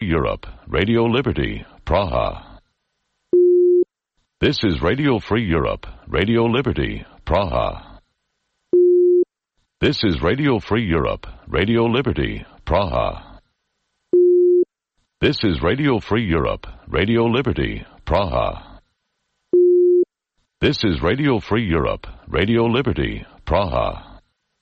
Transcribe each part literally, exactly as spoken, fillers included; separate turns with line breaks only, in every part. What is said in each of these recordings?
Europe, Radio Liberty, Praha. This is Radio Free Europe, Radio Liberty, Praha. This is Radio Free Europe, Radio Liberty, Praha. This is Radio Free Europe, Radio Liberty, Praha. This is Radio Free Europe, Radio Liberty, Praha.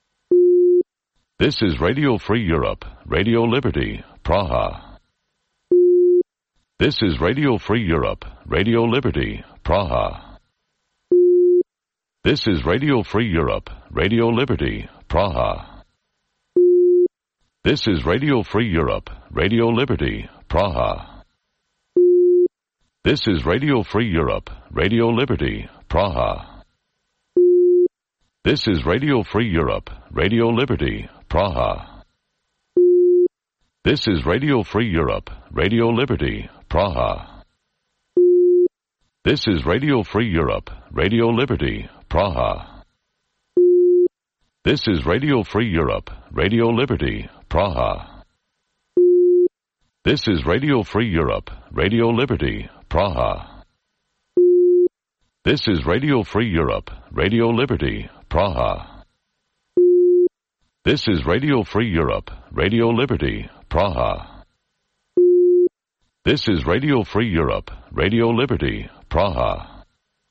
This is Radio Free Europe, Radio Liberty, Praha. This is Radio Free Europe, Radio Liberty, Praha. This is Radio Free Europe, Radio Liberty, Praha. This is Radio Free Europe, Radio Liberty, Praha. This is Radio Free Europe, Radio Liberty, Praha. This is Radio Free Europe, Radio Liberty, Praha. This is Radio Free Europe, Radio Liberty, Praha. This is Radio Free Europe, Radio Liberty, Praha. This is Radio Free Europe, Radio Liberty, Praha. This is Radio Free Europe, Radio Liberty, Praha. This is Radio Free Europe, Radio Liberty, Praha. This is Radio Free Europe, Radio Liberty, Praha. This is Radio Free Europe, Radio Liberty, Praha.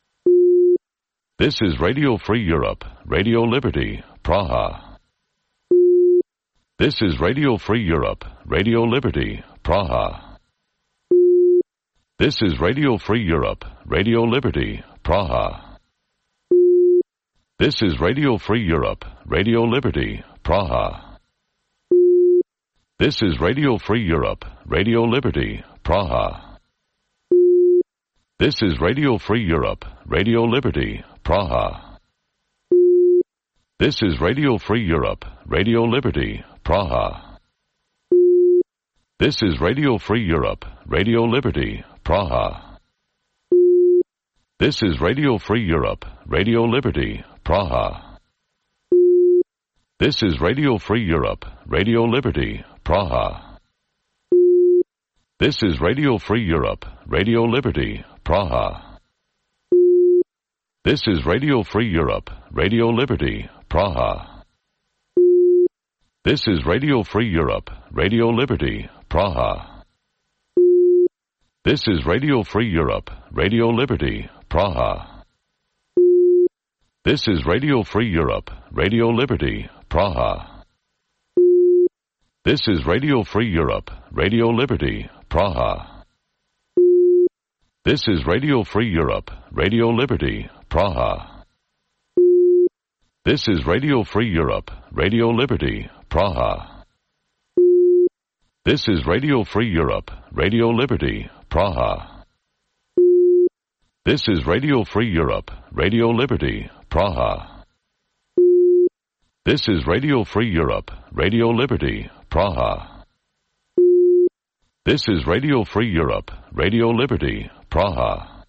This is Radio Free Europe, Radio Liberty, Praha. This is Radio Free Europe, Radio Liberty, Praha. This is Radio Free Europe, Radio Liberty, Praha. This is Radio Free Europe, Radio Liberty, Praha. This is Radio Free Europe, Radio Liberty, Praha. This is Radio Free Europe, Radio Liberty, Praha. This is Radio Free Europe, Radio Liberty, Praha. This is Radio Free Europe, Radio Liberty, Praha. This is Radio Free Europe, Radio Liberty, Praha. This is Radio Free Europe, Radio Liberty, Praha. This is Radio Free Europe, Radio Liberty, Praha. This is Radio Free Europe, Radio Liberty, Praha. This is Radio Free Europe, Radio Liberty, Praha. This is Radio Free Europe, Radio Liberty, Praha. This is Radio Free Europe, Radio Liberty, Praha. This is Radio Free Europe, Radio Liberty, Praha. This is Radio Free Europe, Radio Liberty, Praha. This is Radio Free Europe, Radio Liberty, Praha. This is Radio Free Europe, Radio Liberty, Praha. This is Radio Free Europe, Radio Liberty, Praha. This is Radio Free Europe, Radio Liberty, Praha. This is Radio Free Europe, Radio Liberty, Praha.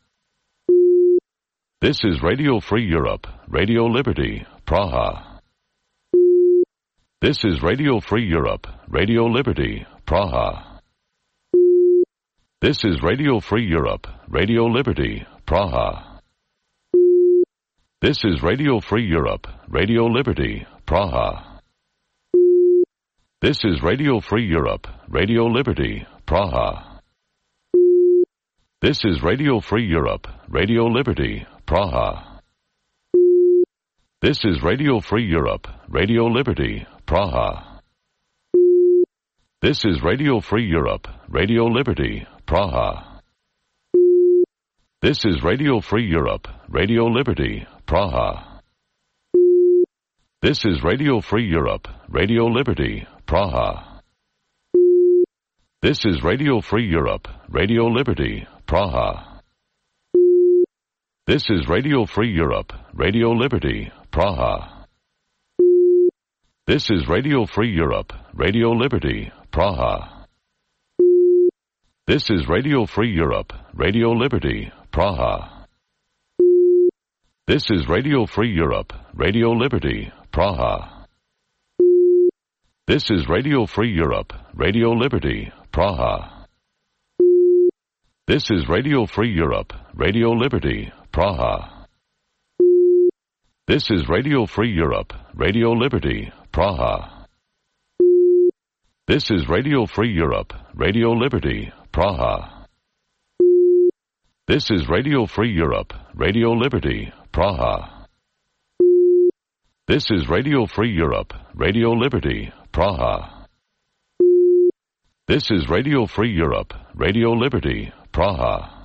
This is Radio Free Europe, Radio Liberty, Praha. This is Radio Free Europe, Radio Liberty, Praha. This is Radio Free Europe, Radio Liberty, Praha. This is Radio Free Europe, Radio Liberty, Praha. This is Radio Free Europe, Radio Liberty, Praha. This is Radio Free Europe, Radio Liberty, Praha. This is Radio Free Europe, Radio Liberty, Praha. This is Radio Free Europe, Radio Liberty, Praha. This is Radio Free Europe, Radio Liberty, Praha. This is Radio Free Europe, Radio Liberty, Praha. This is Radio Free Europe, Radio Liberty, Praha. This is Radio Free Europe, Radio Liberty, Praha. This is Radio Free Europe, Radio Liberty, Praha. This is Radio Free Europe, Radio Liberty, Praha. This is Radio Free Europe, Radio Liberty, Praha. This is Radio Free Europe, Radio Liberty, Praha. This is Radio Free Europe, Radio Liberty, Praha. This is Radio Free Europe, Radio Liberty, Praha. This is Radio Free Europe, Radio Liberty, Praha. This is Radio Free Europe, Radio Liberty, Praha. This is Radio Free Europe, Radio Liberty, Praha. This is Radio Free Europe, Radio Liberty, Praha.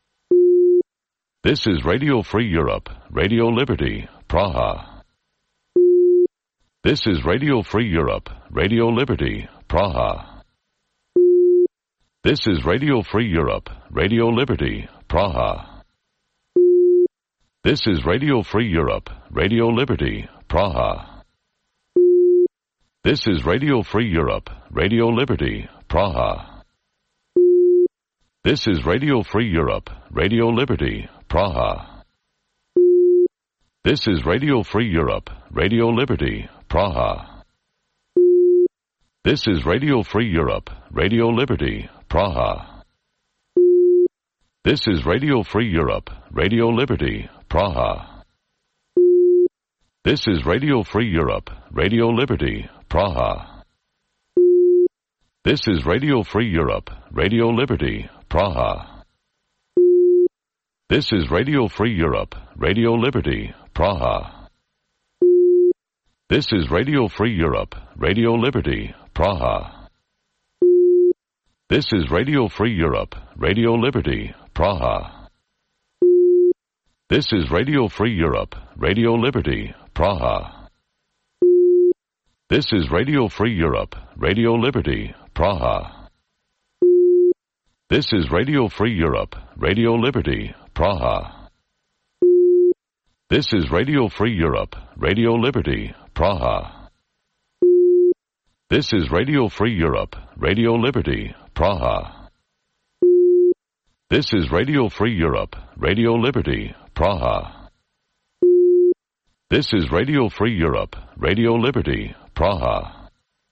This is Radio Free Europe, Radio Liberty, Praha. This is Radio Free Europe, Radio Liberty, Praha. This is Radio Free Europe, Radio Liberty, Praha. This is Radio Free Europe, Radio Liberty, Praha. This is Radio Free Europe, Radio Liberty, Praha. This is Radio Free Europe, Radio Liberty, Praha. This is Radio Free Europe, Radio Liberty, Praha. This is Radio Free Europe, Radio Liberty, Praha. This is Radio Free Europe, Radio Liberty, Praha. This is Radio Free Europe, Radio Liberty, Praha. This is Radio Free Europe, Radio Liberty, Praha. This is Radio Free Europe, Radio Liberty, Praha. This is Radio Free Europe, Radio Liberty, Praha. This is Radio Free Europe, Radio Liberty, Praha. This is Radio Free Europe, Radio Liberty, Praha. This is Radio Free Europe, Radio Liberty, Praha. This is Radio Free Europe, Radio Liberty, Praha. This is Radio Free Europe, Radio Liberty, Praha. This is Radio Free Europe, Radio Liberty, Praha. This is Radio Free Europe, Radio Liberty, Praha. This is Radio Free Europe, Radio Liberty, Praha.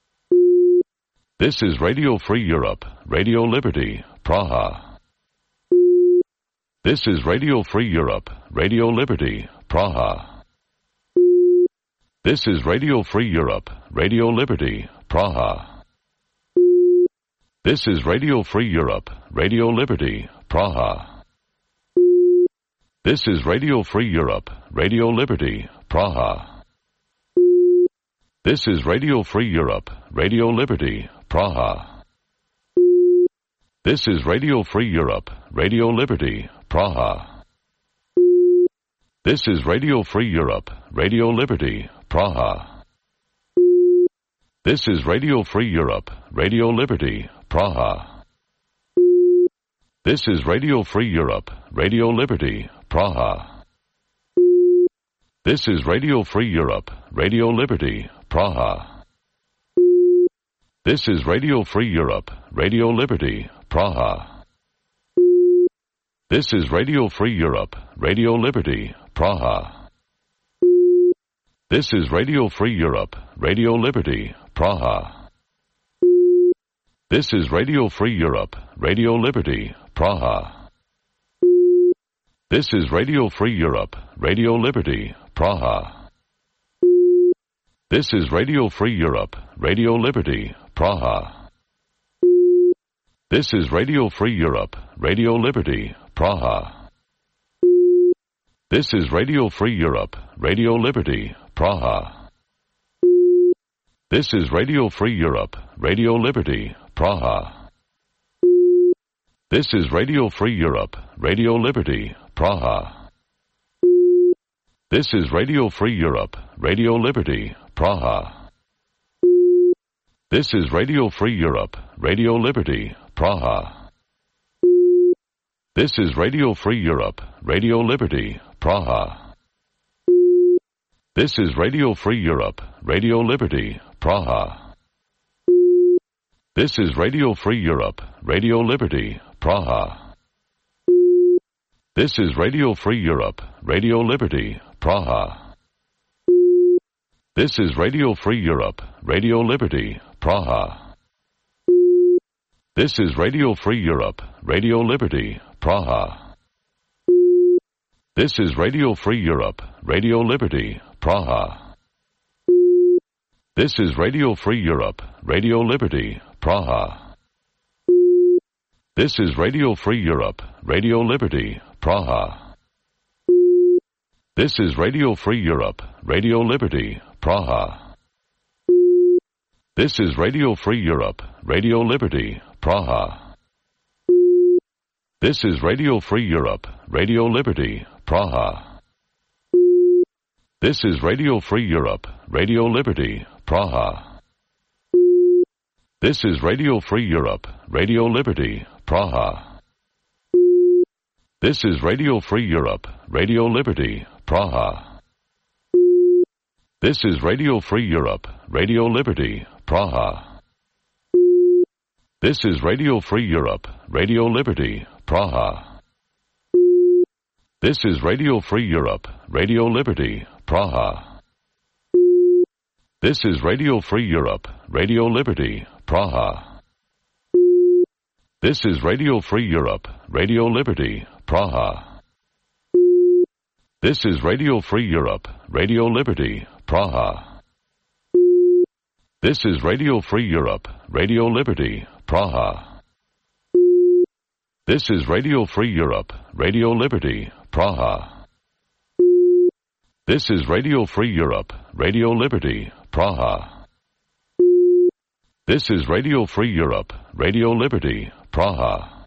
This is Radio Free Europe, Radio Liberty, Praha. This is Radio Free Europe, Radio Liberty, Praha. This is Radio Free Europe, Radio Liberty, Praha. This is Radio Free Europe, Radio Liberty, Praha. This is Radio Free Europe, Radio Liberty, Praha. This is Radio Free Europe, Radio Liberty, Praha. This is Radio Free Europe, Radio Liberty, Praha. This is Radio Free Europe, Radio Liberty, Praha. This is Radio Free Europe, Radio Liberty, Praha. This is Radio Free Europe, Radio Liberty, Praha. This is Radio Free Europe, Radio Liberty, Praha. This is Radio Free Europe, Radio Liberty, Praha. This is Radio Free Europe, Radio Liberty, Praha. This is Radio Free Europe, Radio Liberty, Praha. This is Radio Free Europe, Radio Liberty, Praha. This is Radio Free Europe, Radio Liberty, Praha. This is Radio Free Europe, Radio Liberty, Praha. This is Radio Free Europe, Radio Liberty, Praha. This is Radio Free Europe, Radio Liberty, Praha. This is Radio Free Europe, Radio Liberty, Praha. This is Radio Free Europe, Radio Liberty, Praha. This is Radio Free Europe, Radio Liberty, Praha. This is Radio Free Europe, Radio Liberty, Praha. This is Radio Free Europe, Radio Liberty, Praha. This is Radio Free Europe, Radio Liberty, Praha. This is Radio Free Europe, Radio Liberty, Praha. This is Radio Free Europe, Radio Liberty, Praha. This is Radio Free Europe, Radio Liberty, Praha. This is Radio Free Europe, Radio Liberty, Praha. This is Radio Free Europe, Radio Liberty, Praha. This is Radio Free Europe, Radio Liberty, Praha. This is Radio Free Europe, Radio Liberty, Praha. This is Radio Free Europe, Radio Liberty, Praha. This is Radio Free Europe, Radio Liberty, Praha. This is Radio Free Europe, Radio Liberty, Praha. This is Radio Free Europe, Radio Liberty, Praha. This is Radio Free Europe, Radio Liberty, Praha. This is Radio Free Europe, Radio Liberty, Praha. This is Radio Free Europe, Radio Liberty, Praha. This is Radio Free Europe, Radio Liberty, Praha. This is Radio Free Europe, Radio Liberty, Praha. This is Radio Free Europe, Radio Liberty, Praha. This is Radio Free Europe, Radio Liberty, Praha. This is Radio Free Europe, Radio Liberty, Praha. This is Radio Free Europe, Radio Liberty, Praha. This is Radio Free Europe, Radio Liberty, Praha. This is Radio Free Europe, Radio Liberty, Praha. This is Radio Free Europe, Radio Liberty, Praha.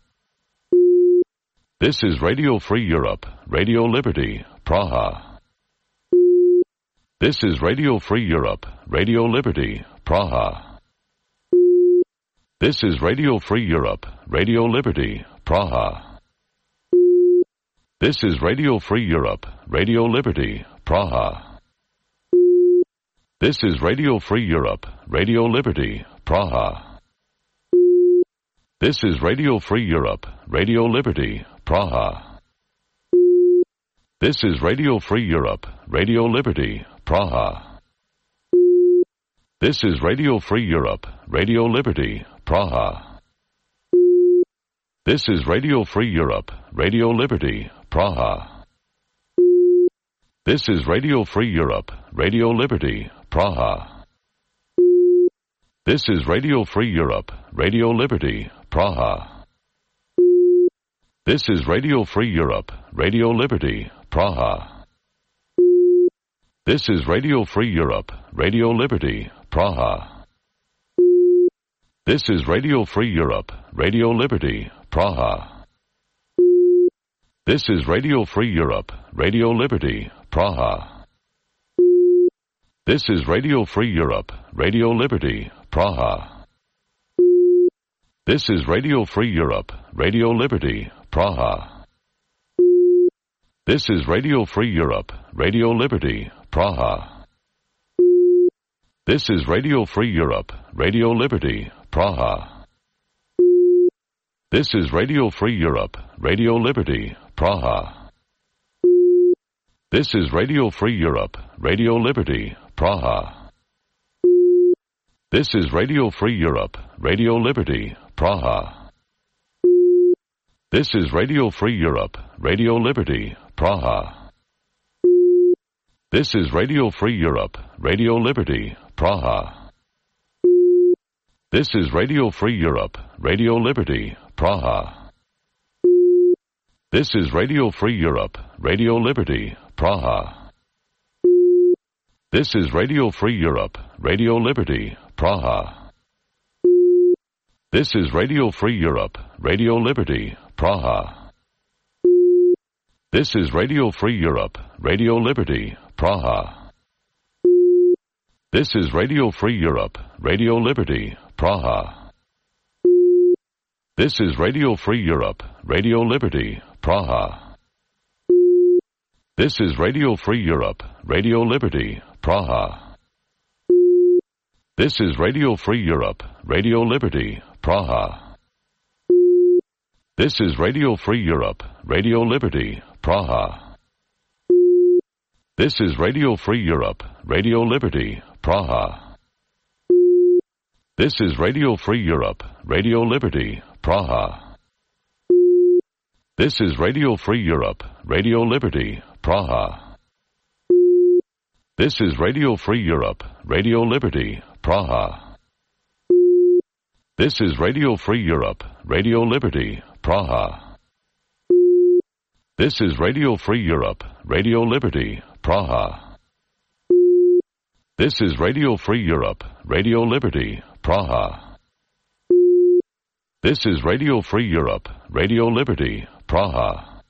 This is Radio Free Europe, Radio Liberty, Praha. This is Radio Free Europe, Radio Liberty, Praha. This is Radio Free Europe, Radio Liberty, Praha. This is Radio Free Europe, Radio Liberty, Praha. This is Radio Free Europe, Radio Liberty, Praha. This is Radio Free Europe, Radio Liberty, Praha. This is Radio Free Europe, Radio Liberty, Praha. This is Radio Free Europe, Radio Liberty, Praha. This is Radio Free Europe, Radio Liberty, Praha. This is Radio Free Europe, Radio Liberty, Praha. This is Radio Free Europe, Radio Liberty, Praha. This is Radio Free Europe, Radio Liberty, Praha. This is Radio Free Europe, Radio Liberty, Praha. This is Radio Free Europe, Radio Liberty, Praha. This is Radio Free Europe, Radio Liberty, Praha. This is Radio Free Europe, Radio Liberty, Praha. This is Radio Free Europe, Radio Liberty, Praha. This is Radio Free Europe, Radio Liberty, Praha. This is Radio Free Europe, Radio Liberty, Praha. This is Radio Free Europe, Radio Liberty, Praha. This is Radio Free Europe, Radio Liberty, Praha. This is Radio Free Europe, Radio Liberty, Praha. This is Radio Free Europe, Radio Liberty, Praha. This is Radio Free Europe, Radio Liberty, Praha. This is Radio Free Europe, Radio Liberty, Praha. This is Radio Free Europe, Radio Liberty, Praha. This is Radio Free Europe, Radio Liberty, Praha. This is Radio Free Europe, Radio Liberty, Praha. This is Radio Free Europe, Radio Liberty, Praha. This is Radio Free Europe, Radio Liberty, Praha. This is Radio Free Europe, Radio Liberty, Praha. This is Radio Free Europe, Radio Liberty, Praha. This is Radio Free Europe, Radio Liberty, Praha. This is Radio Free Europe, Radio Liberty, Praha. This is Radio Free Europe, Radio Liberty, Praha. This is Radio Free Europe, Radio Liberty, Praha. This is Radio Free Europe, Radio Liberty, Praha. This is Radio Free Europe, Radio Liberty, Praha. This is Radio Free Europe, Radio Liberty, Praha. This is Radio Free Europe, Radio Liberty, Praha. This is Radio Free Europe, Radio Liberty, Praha. This is Radio Free Europe, Radio Liberty, Praha.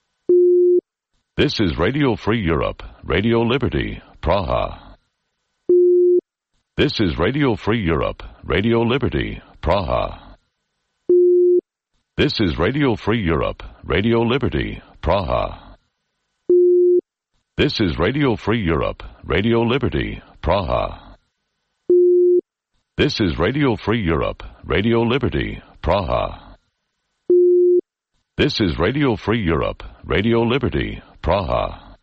This is Radio Free Europe, Radio Liberty, Praha. This is Radio Free Europe, Radio Liberty, Praha. This is Radio Free Europe, Radio Liberty, Praha. This is Radio Free Europe, Radio Liberty, Praha. This is Radio Free Europe, Radio Liberty, Praha. This is Radio Free Europe, Radio Liberty, Praha.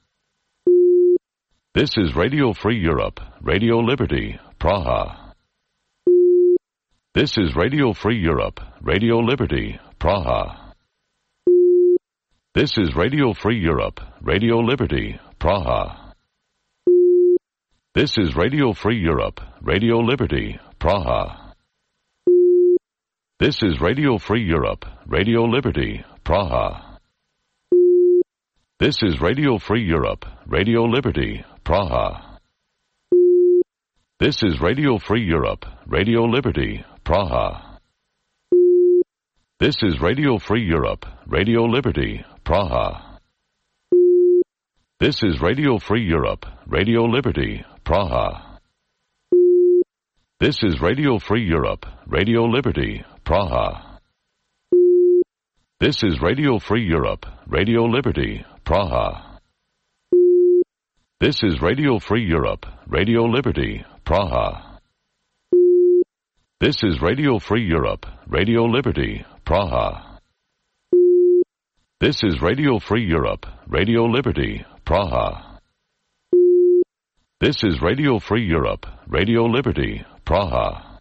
This is Radio Free Europe, Radio Liberty, Praha. This is Radio Free Europe, Radio Liberty, Praha. This is Radio Free Europe, Radio Liberty, Praha. This is Radio Free Europe, Radio Liberty, Praha. This is Radio Free Europe, Radio Liberty, Praha. This is Radio Free Europe, Radio Liberty, Praha. This is Radio Free Europe, Radio Liberty, Praha. This is Radio Free Europe, Radio Liberty, Praha. This is Radio Free Europe, Radio Liberty, Praha. This is Radio Free Europe, Radio Liberty, Praha. This is Radio Free Europe, Radio Liberty, Praha. This is Radio Free Europe, Radio Liberty, Praha. This is Radio Free Europe, Radio Liberty, Praha. This is Radio Free Europe, Radio Liberty, Praha. This is Radio Free Europe, Radio Liberty, Praha.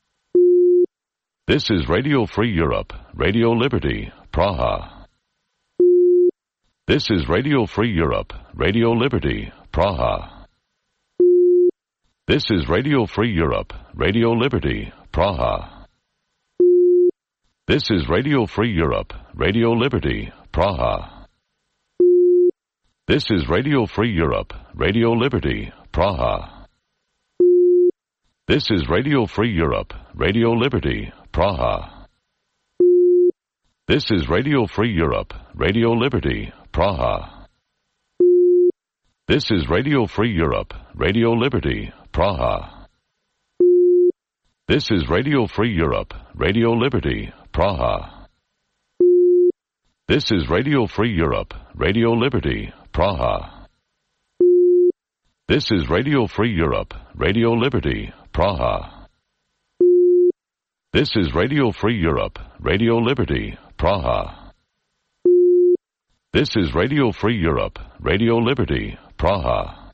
This is Radio Free Europe, Radio Liberty, Praha. This is Radio Free Europe, Radio Liberty, Praha. This is Radio Free Europe, Radio Liberty, Praha. This is Radio Free Europe, Radio Liberty, Praha. This is Radio Free Europe, Radio Liberty, Praha. This is Radio Free Europe, Radio Liberty, Praha. This is Radio Free Europe, Radio Liberty, Praha. This is Radio Free Europe, Radio Liberty, Praha. This is Radio Free Europe, Radio Liberty, Praha. This is Radio Free Europe, Radio Liberty, Praha. This is Radio Free Europe, Radio Liberty, Praha. This is Radio Free Europe, Radio Liberty, Praha. This is Radio Free Europe, Radio Liberty, Praha.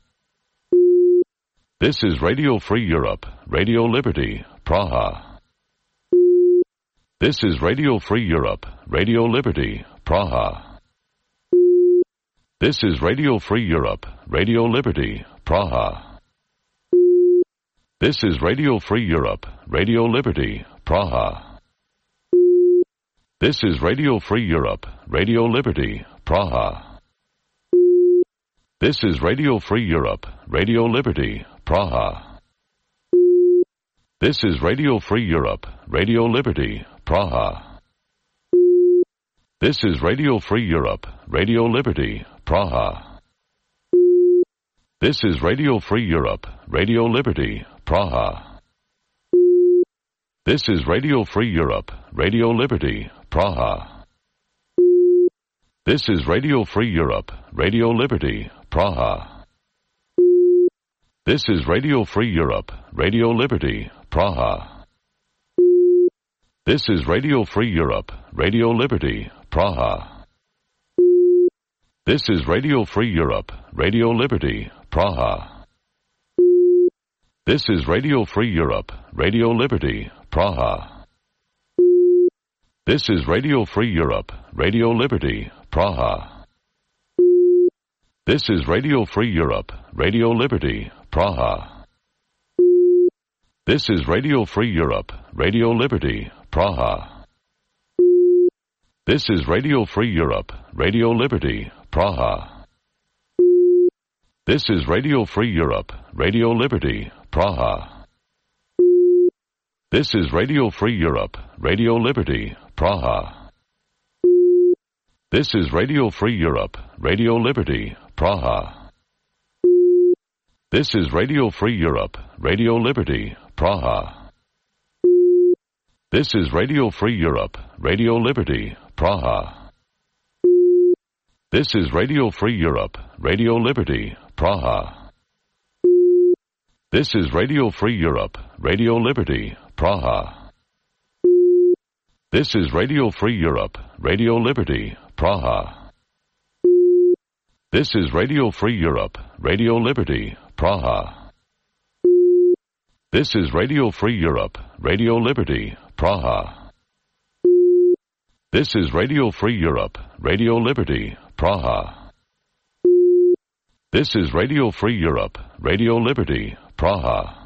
This is Radio Free Europe, Radio Liberty, Praha. This is Radio Free Europe, Radio Liberty, Praha. This is Radio Free Europe, Radio Liberty, Praha. This is Radio Free Europe, Radio Liberty, Praha. This is Radio Free Europe, Radio Liberty, Praha. This is Radio Free Europe, Radio Liberty, Praha. This is Radio Free Europe, Radio Liberty, Praha. This is Radio Free Europe, Radio Liberty, Praha. This is Radio Free Europe, Radio Liberty, Praha. This is Radio Free Europe, Radio Liberty, Praha. This is Radio Free Europe, Radio Liberty, Praha. This is Radio Free Europe, Radio Liberty, Praha. This is Radio Free Europe, Radio Liberty, Praha. This is Radio Free Europe, Radio Liberty, Praha. This is Radio Free Europe, Radio Liberty, Praha. This is Radio Free Europe, Radio Liberty, Praha. This is Radio Free Europe, Radio Liberty, Praha. This is Radio Free Europe, Radio Liberty, Praha. This is Radio Free Europe, Radio Liberty, Praha. This is Radio Free Europe, Radio Liberty, Praha. This is Radio Free Europe, Radio Liberty, Praha. This is Radio Free Europe, Radio Liberty, Praha. This is Radio Free Europe, Radio Liberty, Praha. This is Radio Free Europe, Radio Liberty, Praha. This is Radio Free Europe, Radio Liberty, Praha. This is Radio Free Europe, Radio Liberty, Praha. This is Radio Free Europe, Radio Liberty, Praha. This is Radio Free Europe, Radio Liberty, Praha. This is Radio Free Europe, Radio Liberty, Praha. This is Radio Free Europe, Radio Liberty, Praha. This is Radio Free Europe, Radio Liberty, Praha.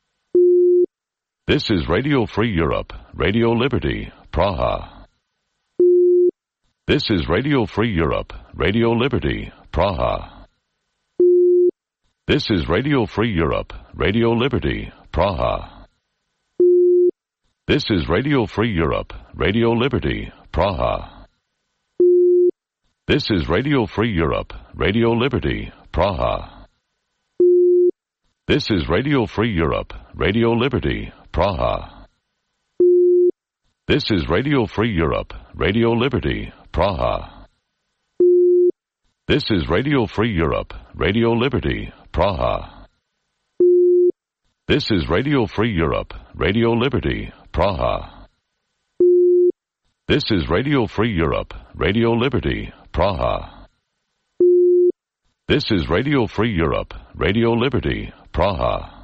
This is Radio Free Europe, Radio Liberty, Praha. This is Radio Free Europe, Radio Liberty, Praha. This is Radio Free Europe, Radio Liberty, Praha. This is Radio Free Europe, Radio Liberty, Praha. This is Radio Free Europe, Radio Liberty, Praha. This is Radio Free Europe, Radio Liberty, Praha. This is Radio Free Europe, Radio Liberty, Praha. This is Radio Free Europe, Radio Liberty, Praha. This is Radio Free Europe, Radio Liberty, Praha. This is Radio Free Europe, Radio Liberty, Praha. This is Radio Free Europe, Radio Liberty, Praha.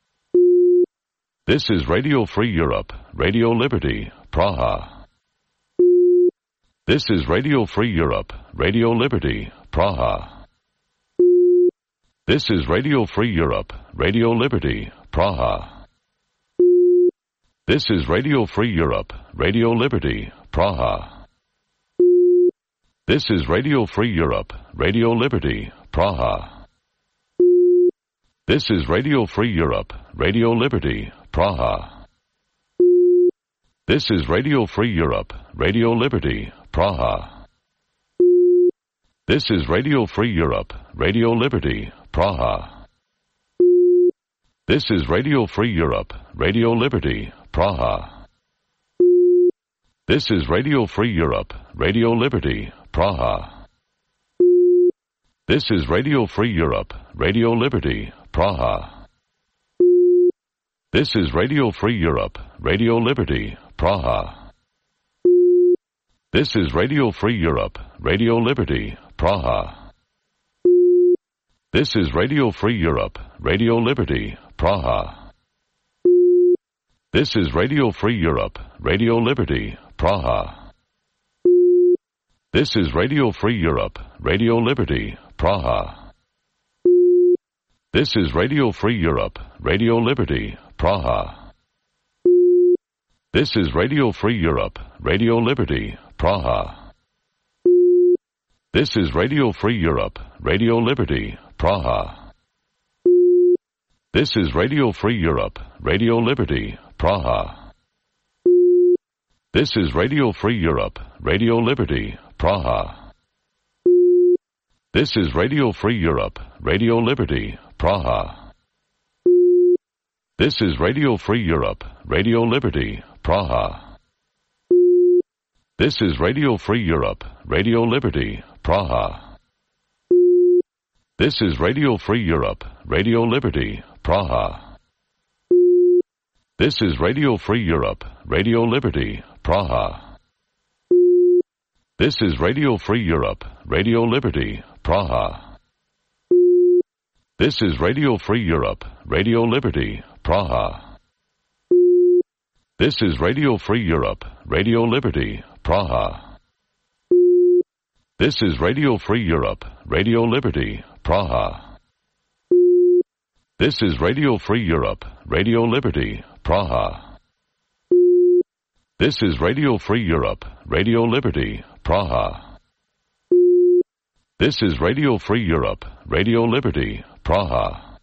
This is Radio Free Europe, Radio Liberty, Praha. This is Radio Free Europe, Radio Liberty, Praha. This is Radio Free Europe, Radio Liberty, Praha. This is Radio Free Europe, Radio Liberty, Praha. This is Radio Free Europe, Radio Liberty, Praha. This is Radio Free Europe, Radio Liberty, Praha. This is Radio Free Europe, Radio Liberty, Praha. This is Radio Free Europe, Radio Liberty, Praha. This is Radio Free Europe, Radio Liberty, Praha. This is Radio Free Europe, Radio Liberty, Praha. This is Radio Free Europe, Radio Liberty, Praha. This is Radio Free Europe, Radio Liberty, Praha. This is Radio Free Europe, Radio Liberty, Praha. This is Radio Free Europe, Radio Liberty, Praha. This is Radio Free Europe, Radio Liberty, Praha. This is Radio Free Europe, Radio Liberty, Praha. This is Radio Free Europe, Radio Liberty, Praha. This is Radio Free Europe, Radio Liberty, Praha. This is Radio Free Europe, Radio Liberty, Praha. This is Radio Free Europe, Radio Liberty, Praha. This is Radio Free Europe, Radio Liberty, Praha. This is Radio Free Europe, Radio Liberty, Praha. This is Radio Free Europe, Radio Liberty, Praha. This is Radio Free Europe, Radio Liberty, Praha. This is Radio Free Europe, Radio Liberty, Praha. This is Radio Free Europe, Radio Liberty, Praha. This is Radio Free Europe, Radio Liberty, Praha. This is Radio Free Europe, Radio Liberty, Praha. This is Radio Free Europe, Radio Liberty, Praha. This is Radio Free Europe, Radio Liberty, Praha. This is Radio Free Europe, Radio Liberty, Praha. This is Radio Free Europe, Radio Liberty, Praha. This is Radio Free Europe, Radio Liberty, Praha.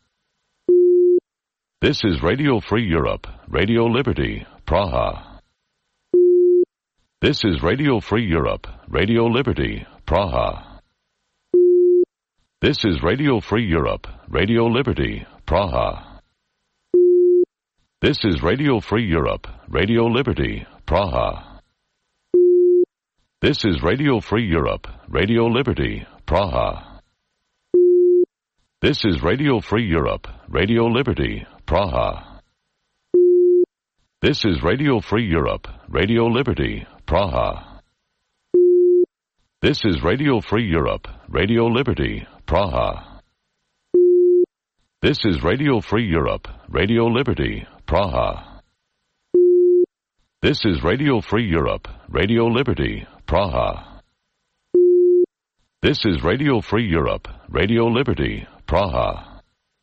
This is Radio Free Europe, Radio Liberty, Praha. This is Radio Free Europe, Radio Liberty, Praha. This is Radio Free Europe, Radio Liberty, Praha. This is Radio Free Europe, Radio Liberty, Praha. This is Radio Free Europe, Radio Liberty, Praha. This is Radio Free Europe, Radio Liberty, Praha. This is Radio Free Europe, Radio Liberty, Praha. This is Radio Free Europe, Radio Liberty, Praha. This is Radio Free Europe, Radio Liberty, Praha. This is Radio Free Europe, Radio Liberty, Praha. This is Radio Free Europe, Radio Liberty, Praha.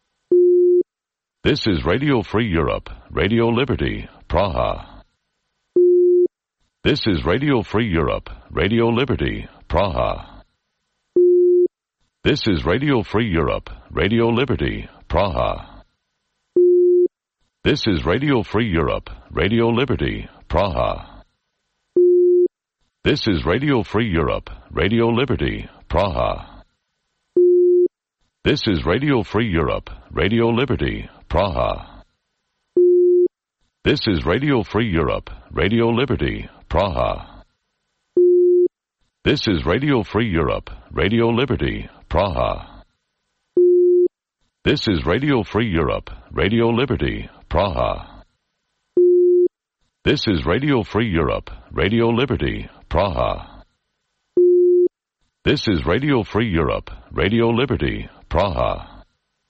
This is Radio Free Europe, Radio Liberty, Praha. This is Radio Free Europe, Radio Liberty, Praha. This is Radio Free Europe, Radio Liberty, Praha. This is Radio Free Europe, Radio Liberty, Praha. This is Radio Free Europe, Radio Liberty, Praha. This is Radio Free Europe, Radio Liberty, Praha. This is Radio Free Europe, Radio Liberty, Praha. This is Radio Free Europe, Radio Liberty, Praha. This is Radio Free Europe, Radio Liberty, Praha. This is Radio Free Europe, Radio Liberty, Praha. This is Radio Free Europe, Radio Liberty, Praha.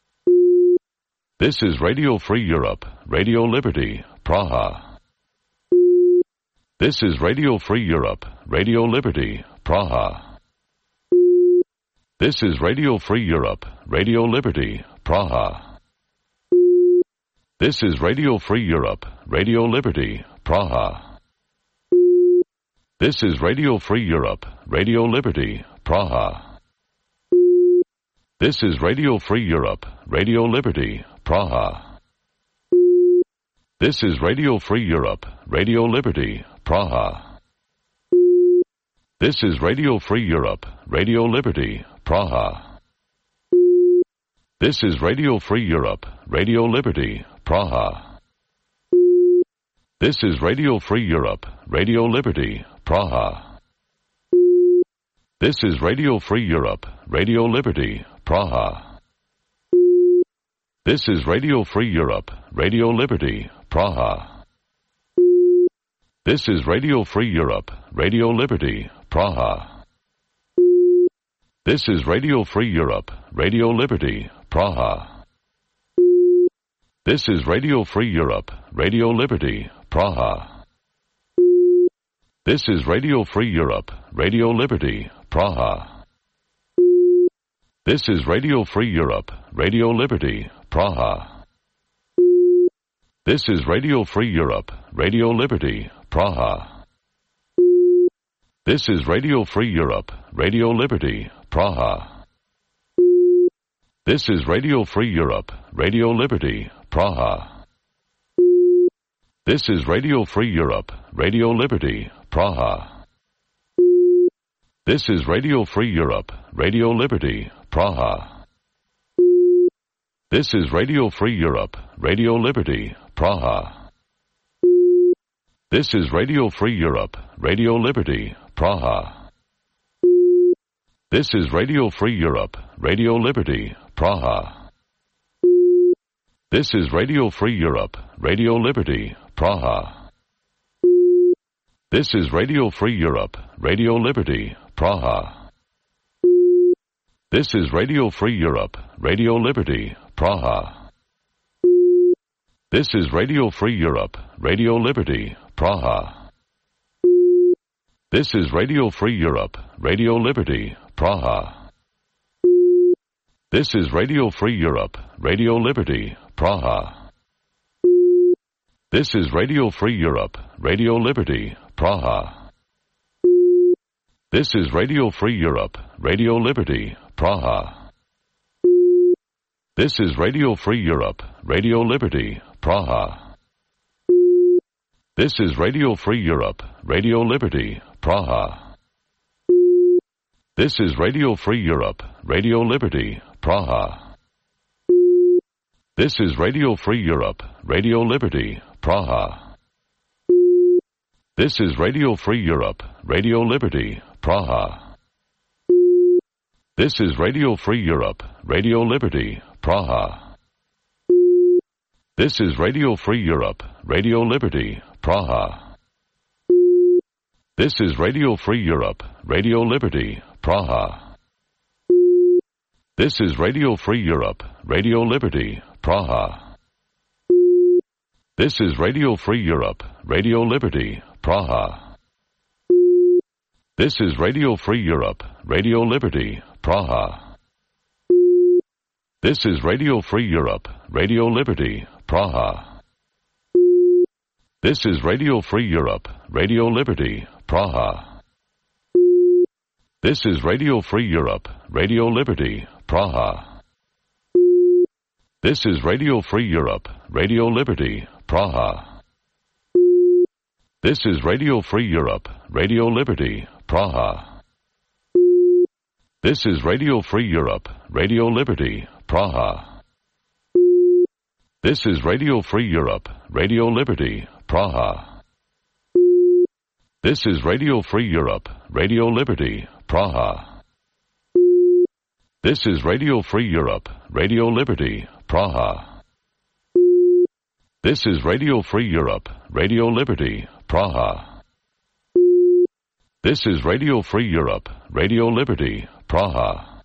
This is Radio Free Europe, Radio Liberty, Praha. This is Radio Free Europe, Radio Liberty, Praha. This is Radio Free Europe, Radio Liberty, Praha. This is Radio Free Europe, Radio Liberty, Praha. This is Radio Free Europe, Radio Liberty, Praha. This is Radio Free Europe, Radio Liberty, Praha. This is Radio Free Europe, Radio Liberty, Praha. This is Radio Free Europe, Radio Liberty, Praha. This is Radio Free Europe, Radio Liberty, Praha. This is Radio Free Europe, Radio Liberty, Praha. This is Radio Free Europe, Radio Liberty, Praha. This is Radio Free Europe, Radio Liberty, Praha. This is Radio Free Europe, Radio Liberty, Praha. This is Radio Free Europe, Radio Liberty, Praha. This is Radio Free Europe, Radio Liberty, Praha. This is Radio Free Europe, Radio Liberty, Praha. This is Radio Free Europe, Radio Liberty, Praha. This is Radio Free Europe, Radio Liberty, Praha. This is Radio Free Europe, Radio Liberty, Praha. This is Radio Free Europe, Radio Liberty, Praha. This is Radio Free Europe, Radio Liberty, Praha. This is Radio Free Europe, Radio Liberty, Praha. This is Radio Free Europe, Radio Liberty, Praha. This is Radio Free Europe, Radio Liberty, Praha. This is Radio Free Europe, Radio Liberty, Praha. This is Radio Free Europe, Radio Liberty, Praha. This is Radio Free Europe, Radio Liberty, Praha. This is Radio Free Europe, Radio Liberty, Praha. This is Radio Free Europe, Radio Liberty, Praha. This is Radio Free Europe, Radio Liberty, Praha. This is Radio Free Europe, Radio Liberty, Praha. This is Radio Free Europe, Radio Liberty, Praha. This is Radio Free Europe, Radio Liberty, Praha. This is Radio Free Europe, Radio Liberty, Praha. This is Radio Free Europe, Radio Liberty, Praha. This is Radio Free Europe, Radio Liberty, Praha. This is Radio Free Europe, Radio Liberty, Praha. This is Radio Free Europe, Radio Liberty, Praha. This is Radio Free Europe, Radio Liberty, Praha. This is Radio Free Europe, Radio Liberty, Praha. This is Radio Free Europe, Radio Liberty, Praha. This is Radio Free Europe, Radio Liberty, Praha. This is Radio Free Europe, Radio Liberty, Praha. This is Radio Free Europe, Radio Liberty, Praha. This is Radio Free Europe, Radio Liberty, Praha. This is Radio Free Europe, Radio Liberty, Praha. This is Radio Free Europe, Radio Liberty, Praha. This is Radio Free Europe, Radio Liberty, Praha. This is Radio Free Europe, Radio Liberty, Praha. This is Radio Free Europe, Radio Liberty, Praha. This is Radio Free Europe, Radio Liberty, Praha. This is Radio Free Europe, Radio Liberty, Praha. This is Radio Free Europe, Radio Liberty, Praha. This is Radio Free Europe, Radio Liberty, Praha. This is Radio Free Europe, Radio Liberty, Praha.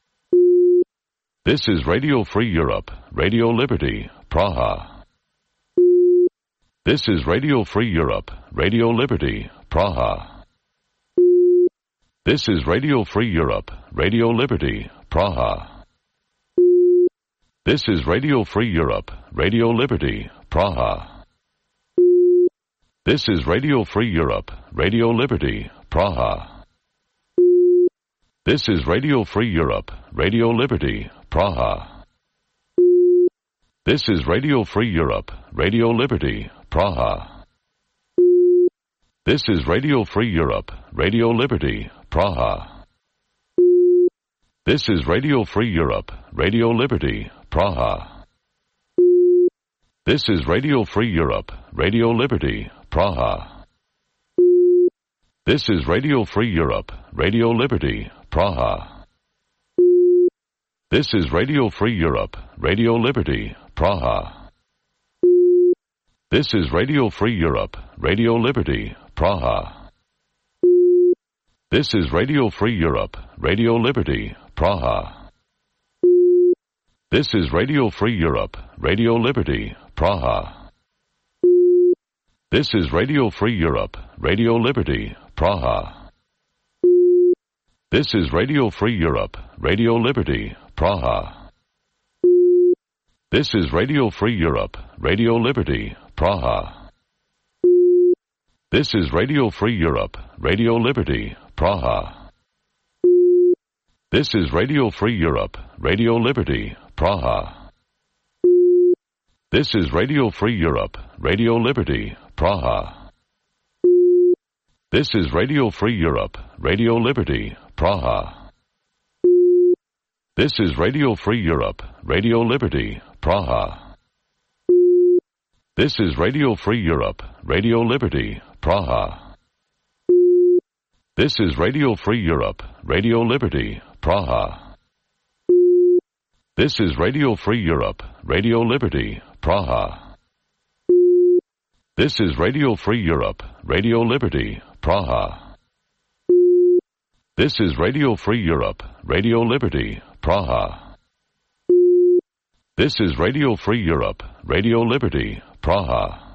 This is Radio Free Europe, Radio Liberty, Praha. This is Radio Free Europe, Radio Liberty, Praha. This is Radio Free Europe, Radio Liberty, Praha. This is Radio Free Europe, Radio Liberty, Praha. This is Radio Free Europe, Radio Liberty, Praha. This is Radio Free Europe, Radio Liberty, Praha. This is Radio Free Europe, Radio Liberty, Praha. This is Radio Free Europe, Radio Liberty, Praha. This is Radio Free Europe, Radio Liberty, Praha. This is Radio Free Europe, Radio Liberty, Praha. This is Radio Free Europe, Radio Liberty, Praha. This is Radio Free Europe, Radio Liberty, Praha. This is Radio Free Europe, Radio Liberty, Praha. This is Radio Free Europe, Radio Liberty, Praha. This is Radio Free Europe, Radio Liberty, Praha. This is Radio Free Europe, Radio Liberty, Praha. This is Radio Free Europe, Radio Liberty, Praha. This is Radio Free Europe, Radio Liberty, Praha. This is Radio Free Europe, Radio Liberty, Praha. This is Radio Free Europe, Radio Liberty, Praha. This is Radio Free Europe, Radio Liberty, Praha. This is Radio Free Europe, Radio Liberty, Praha. This is Radio Free Europe, Radio Liberty, Praha. This is Radio Free Europe, Radio Liberty, Praha. This is Radio Free Europe, Radio Liberty, Praha. This is Radio Free Europe, Radio Liberty, Praha. This is Radio Free Europe, Radio Liberty, Praha. This is Radio Free Europe, Radio Liberty, Praha. This is Radio Free Europe, Radio Liberty, Praha.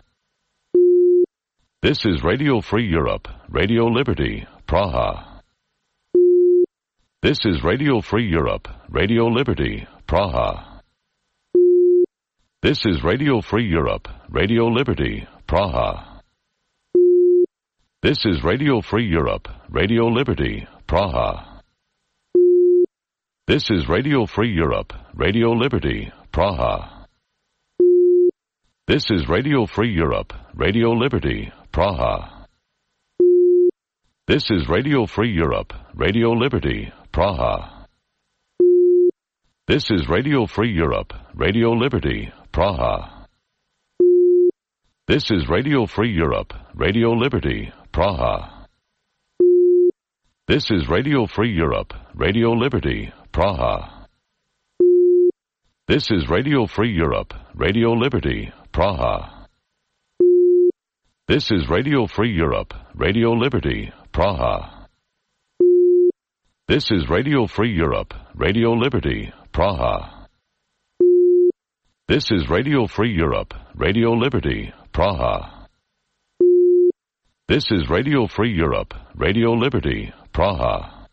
This is Radio Free Europe, Radio Liberty, Praha. This is Radio Free Europe, Radio Liberty, Praha. This is Radio Free Europe, Radio Liberty, Praha. This is Radio Free Europe, Radio Liberty, Praha. This is Radio Free Europe, Radio Liberty, Praha. This is Radio Free Europe, Radio Liberty, Praha. This is Radio Free Europe, Radio Liberty, Praha. This is Radio Free Europe, Radio Liberty, Praha. This is Radio Free Europe, Radio Liberty, Praha. This is Radio Free Europe, Radio Liberty, Praha. This is Radio Free Europe, Radio Liberty, Praha. This is Radio Free Europe, Radio Liberty, Praha. This is Radio Free Europe, Radio Liberty, Praha. This is Radio Free Europe, Radio Liberty, Praha. This is Radio Free Europe, Radio Liberty, Praha.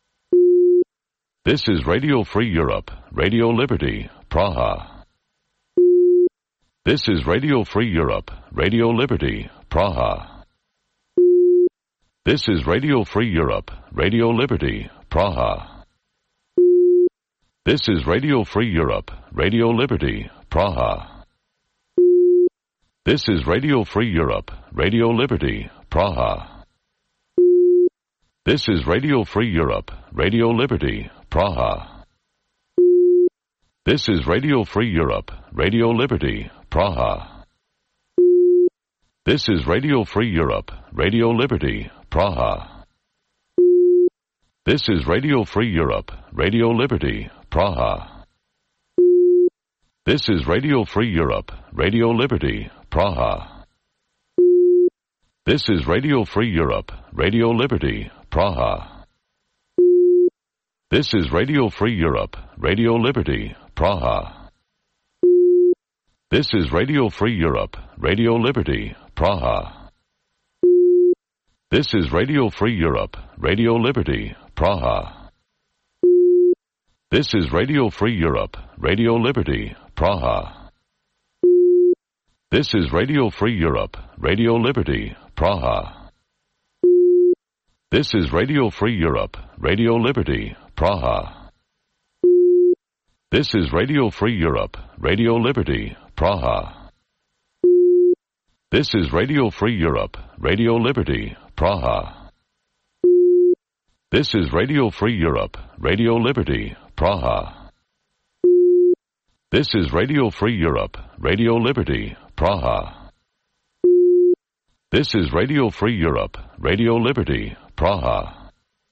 This is Radio Free Europe, Radio Liberty, Praha. This is Radio Free Europe, Radio Liberty, Praha. This is Radio Free Europe, Radio Liberty, Praha. This is Radio Free Europe, Radio Liberty, Praha. This is Radio Free Europe, Radio Liberty, Praha. This is Radio Free Europe, Radio Liberty, Praha. This is Radio Free Europe, Radio Liberty, Praha. This is Radio Free Europe, Radio Liberty, Praha. This is Radio Free Europe, Radio Liberty, Praha. This is Radio Free Europe, Radio Liberty, Praha. This is Radio Free Europe, Radio Liberty, Praha. This is Radio Free Europe, Radio Liberty, Praha. This is Radio Free Europe, Radio Liberty, Praha. This is Radio Free Europe, Radio Liberty, Praha. This is Radio Free Europe, Radio Liberty, Praha. This is Radio Free Europe, Radio Liberty, Praha. This is Radio Free Europe, Radio Liberty, Praha. This is Radio Free Europe, Radio Liberty, Praha. This is Radio Free Europe, Radio Liberty, Praha. This is Radio Free Europe, Radio Liberty, Praha. This is Radio Free Europe, Radio Liberty, Praha. This is Radio Free Europe, Radio Liberty, Praha.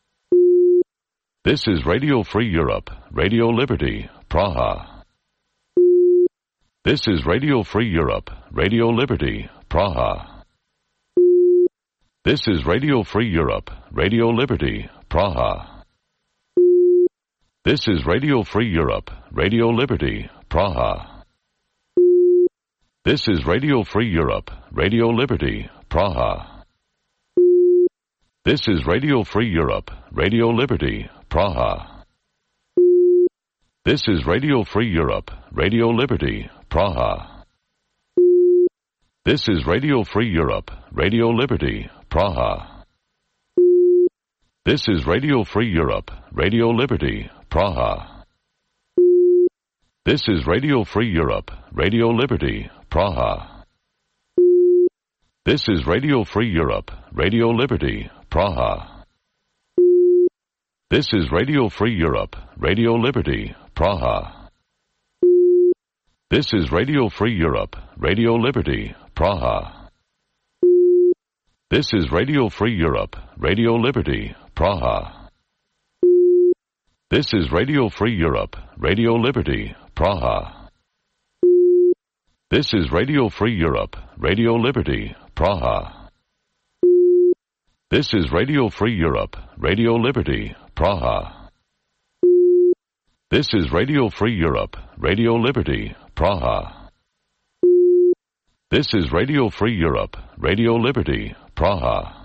This is Radio Free Europe, Radio Liberty, Praha. This is Radio Free Europe, Radio Liberty, Praha. This is Radio Free Europe, Radio Liberty, Praha. This is Radio Free Europe, Radio Liberty, Praha. This is Radio Free Europe, Radio Liberty, Praha. This is Radio Free Europe, Radio Liberty, Praha. This is Radio Free Europe, Radio Liberty, Praha. This is Radio Free Europe, Radio Liberty, Praha. This is Radio Free Europe, Radio Liberty, Praha. This is Radio Free Europe, Radio Liberty, Praha. This is Radio Free Europe, Radio Liberty, Praha. This is Radio Free Europe, Radio Liberty, Praha. This is Radio Free Europe, Radio Liberty, Praha. This is Radio Free Europe, Radio Liberty, Praha. This is Radio Free Europe, Radio Liberty, Praha. This is Radio Free Europe, Radio Liberty, Praha. This is Radio Free Europe, Radio Liberty, Praha. This is Radio Free Europe, Radio Liberty, Praha. This is Radio Free Europe, Radio Liberty, Praha.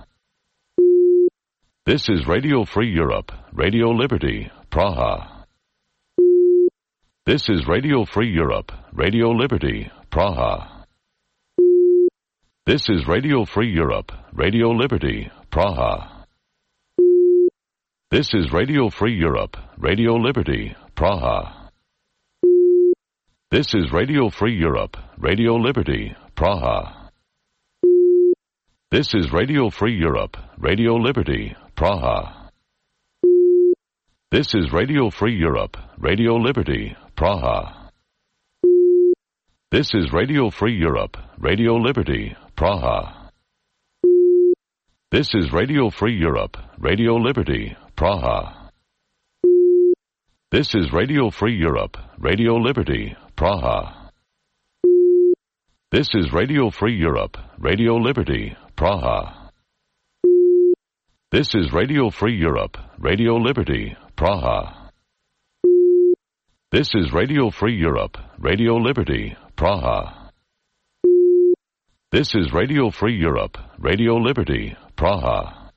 This is Radio Free Europe, Radio Liberty, Praha. This is Radio Free Europe, Radio Liberty, Praha. This is Radio Free Europe, Radio Liberty, Praha. This is Radio Free Europe, Radio Liberty, Praha. This is Radio Free Europe, Radio Liberty, Praha. This is Radio Free Europe, Radio Liberty, Praha. This is Radio Free Europe, Radio Liberty, Praha. This is Radio Free Europe, Radio Liberty, Praha. This is Radio Free Europe, Radio Liberty, Praha. This is Radio Free Europe, Radio Liberty, Praha. This is Radio Free Europe, Radio Liberty, Praha. This is Radio Free Europe, Radio Liberty, Praha. This is Radio Free Europe, Radio Liberty, Praha. This is Radio Free Europe, Radio Liberty, Praha.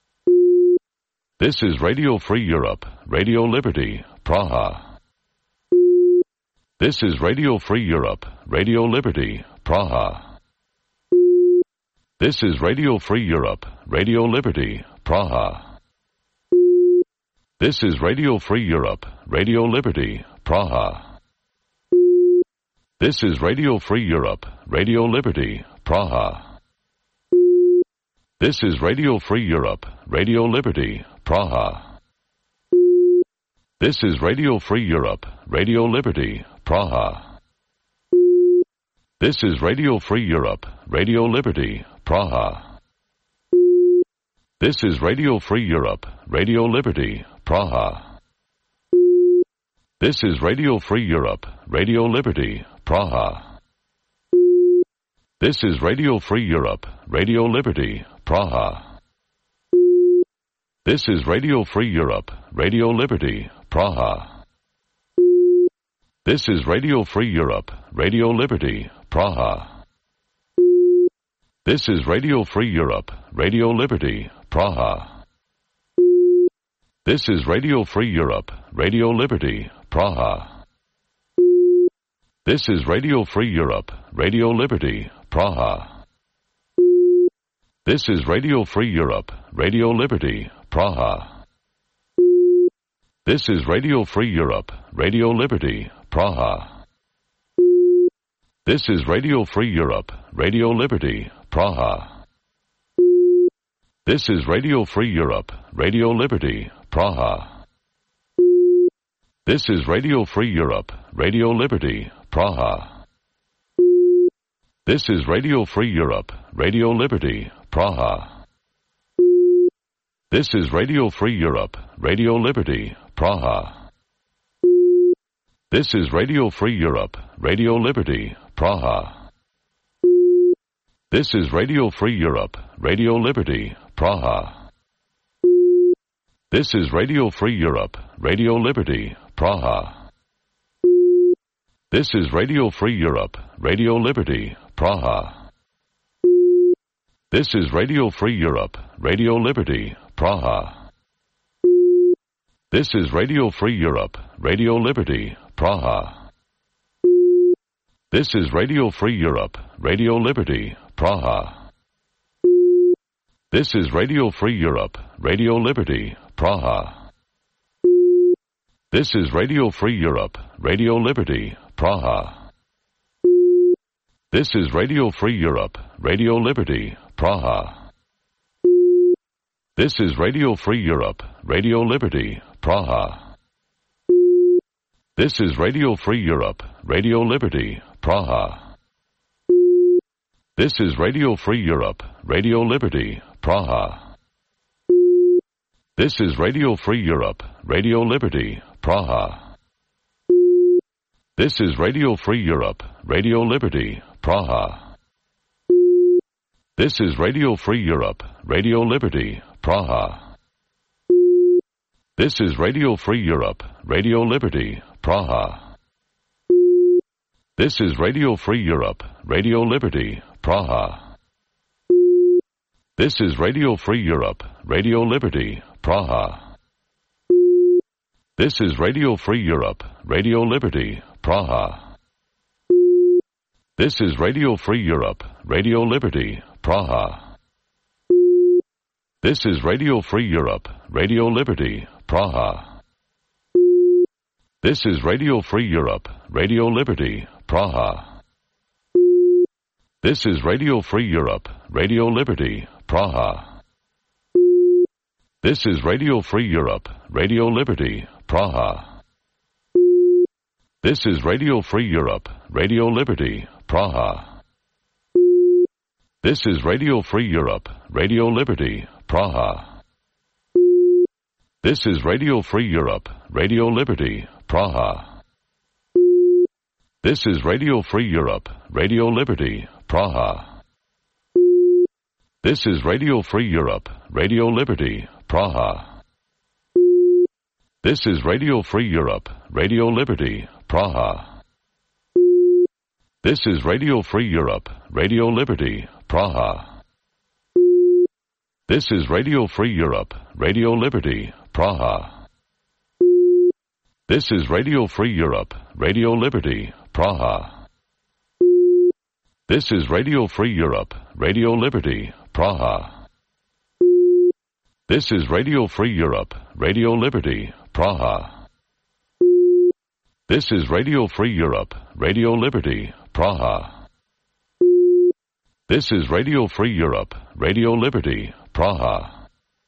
This is Radio Free Europe, Radio Liberty, Praha. This is Radio Free Europe, Radio Liberty, Praha. This is Radio Free Europe, Radio Liberty, Praha. This is Radio Free Europe, Radio Liberty, Praha. This is Radio Free Europe, Radio Liberty, Praha. This is Radio Free Europe, Radio Liberty, Praha. This is Radio Free Europe, Radio Liberty, Praha. This is Radio Free Europe, Radio Liberty, Praha. This is Radio Free Europe, Radio Liberty, Praha. This is Radio Free Europe, Radio Liberty, Praha. This is Radio Free Europe, Radio Liberty, Praha. This is Radio Free Europe, Radio Liberty, Praha. This is Radio Free Europe, Radio Liberty, Praha. This is Radio Free Europe, Radio Liberty, Praha. This is Radio Free Europe, Radio Liberty, Praha. This is Radio Free Europe, Radio Liberty, Praha. This is Radio Free Europe, Radio Liberty, Praha. This is Radio Free Europe, Radio Liberty, Praha. This is Radio Free Europe, Radio Liberty, Praha. This is Radio Free Europe, Radio Liberty, Praha. This is Radio Free Europe, Radio Liberty, Praha. This is Radio Free Europe, Radio Liberty, Praha. This is Radio Free Europe, Radio Liberty, Praha. This is Radio Free Europe, Radio Liberty, Praha. This is Radio Free Europe, Radio Liberty, Praha. This is Radio Free Europe, Radio Liberty, Praha. This is Radio Free Europe, Radio Liberty, Praha. This is Radio Free Europe, Radio Liberty, Praha. This is Radio Free Europe, Radio Liberty, Praha. This is Radio Free Europe, Radio Liberty, Praha. This is Radio Free Europe, Radio Liberty, Praha. This is Radio Free Europe, Radio Liberty, Praha. This is Radio Free Europe, Radio Liberty, Praha. This is Radio Free Europe, Radio Liberty, Praha. This is Radio Free Europe, Radio Liberty, Praha. This is Radio Free Europe, Radio Liberty, Praha. This is Radio Free Europe, Radio Liberty, Praha. This is Radio Free Europe, Radio Liberty, Praha. This is Radio Free Europe, Radio Liberty, Praha. This is Radio Free Europe, Radio Liberty, Praha. This is Radio Free Europe, Radio Liberty, Praha. This is Radio Free Europe, Radio Liberty, Praha. This is Radio Free Europe, Radio Liberty, Praha. This is Radio Free Europe, Radio Liberty, Praha. This is Radio Free Europe, Radio Liberty, Praha. This is Radio Free Europe, Radio Liberty, Praha. This is Radio Free Europe, Radio Liberty, Praha. This is Radio Free Europe, Radio Liberty, Praha. This is Radio Free Europe, Radio Liberty, Praha. This is Radio Free Europe, Radio Liberty, Praha. This is Radio Free Europe, Radio Liberty, Praha. This is Radio Free Europe, Radio Liberty, Praha. This is Radio Free Europe, Radio Liberty, Praha. This is Radio Free Europe, Radio Liberty, Praha. This is Radio Free Europe, Radio Liberty, Praha. This is Radio Free Europe, Radio Liberty, Praha. This is Radio Free Europe, Radio Liberty, Praha. This is Radio Free Europe, Radio Liberty, Praha. This is Radio Free Europe, Radio Liberty, Praha. This is Radio Free Europe, Radio Liberty, Praha. This is Radio Free Europe, Radio Liberty, Praha.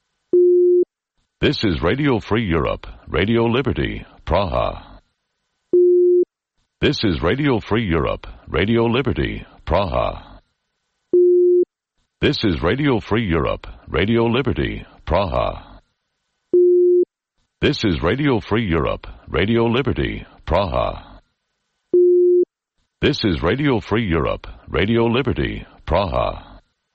This is Radio Free Europe, Radio Liberty, Praha. This is Radio Free Europe, Radio Liberty, Praha. This is Radio Free Europe, Radio Liberty, Praha. This is Radio Free Europe, Radio Liberty, Praha. This is Radio Free Europe, Radio Liberty, Praha.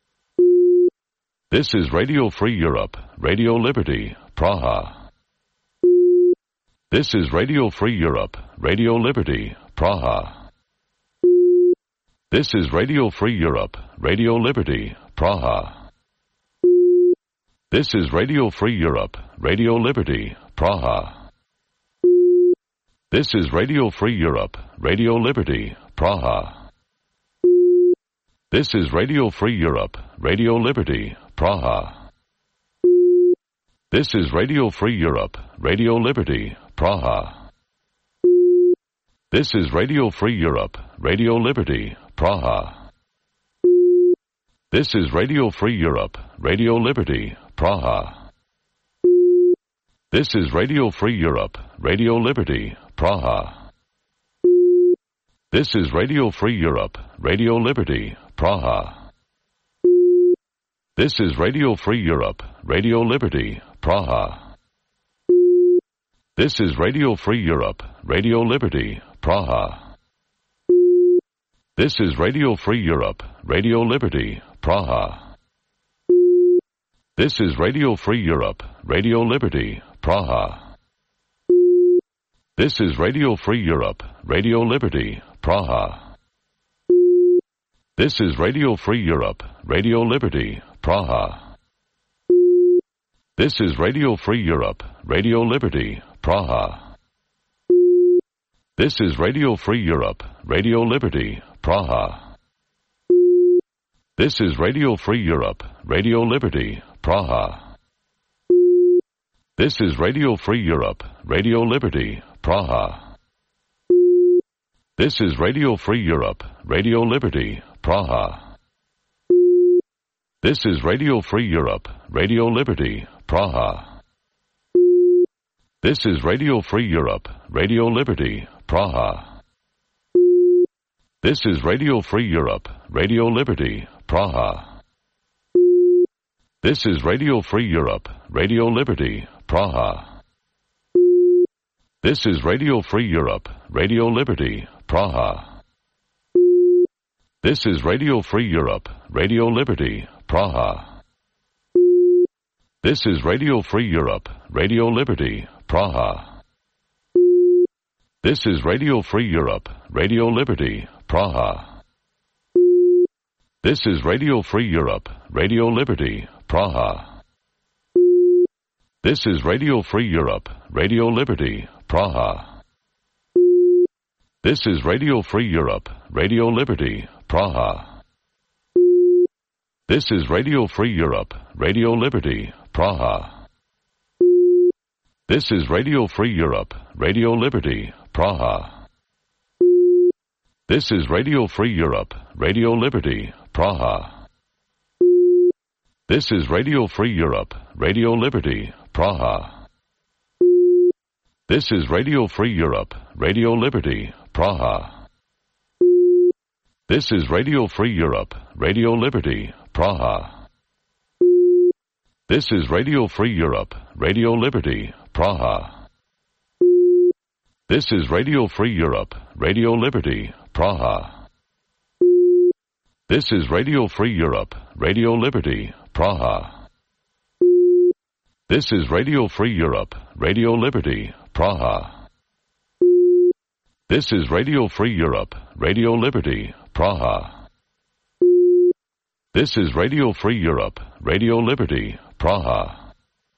This is Radio Free Europe, Radio Liberty, Praha. This is Radio Free Europe, Radio Liberty, Praha. This is Radio Free Europe, Radio Liberty, Praha. This is Radio Free Europe, Radio Liberty, Praha. This is Radio Free Europe, Radio Liberty, Praha. This is Radio Free Europe, Radio Liberty, Praha. This is Radio Free Europe, Radio Liberty, Praha. This is Radio Free Europe, Radio Liberty, Praha. This is Radio Free Europe, Radio Liberty, Praha. This is Radio Free Europe, Radio Liberty, Praha. This is Radio Free Europe, Radio Liberty, Praha. This is Radio Free Europe, Radio Liberty, Praha. This is Radio Free Europe, Radio Liberty, Praha. This is Radio Free Europe, Radio Liberty, Praha. This is Radio Free Europe, Radio Liberty, Praha. This is Radio Free Europe, Radio Liberty, Praha. This is Radio Free Europe, Radio Liberty, Praha. This is Radio Free Europe, Radio Liberty, Praha. This is Radio Free Europe, Radio Liberty, Praha. This is Radio Free Europe, Radio Liberty, Praha. This is Radio Free Europe, Radio Liberty, Praha. This is Radio Free Europe, Radio Liberty, Praha. This is Radio Free Europe, Radio Liberty, Praha. This is Radio Free Europe, Radio Liberty, Praha. This is Radio Free Europe, Radio Liberty, Praha. This is Radio Free Europe, Radio Liberty, Praha. This is Radio Free Europe, Radio Liberty, Praha. This is Radio Free Europe, Radio Liberty, Praha. This is Radio Free Europe, Radio Liberty, Praha. This is Radio Free Europe, Radio Liberty, Praha. This is Radio Free Europe, Radio Liberty, Praha. This is Radio Free Europe, Radio Liberty, Praha. This is Radio Free Europe, Radio Liberty, Praha. This is Radio Free Europe, Radio Liberty, Praha. This is Radio Free Europe, Radio Liberty, Praha. This is Radio Free Europe, Radio Liberty, Praha. This is Radio Free Europe, Radio Liberty, Praha. This is Radio Free Europe, Radio Liberty, Praha. This is Radio Free Europe, Radio Liberty, Praha. This is Radio Free Europe, Radio Liberty, Praha. This is Radio Free Europe, Radio Liberty, Praha. This is Radio Free Europe, Radio Liberty, Praha. This is Radio Free Europe, Radio Liberty, Praha. This is Radio Free Europe, Radio Liberty, Praha. This is Radio Free Europe, Radio Liberty, Praha.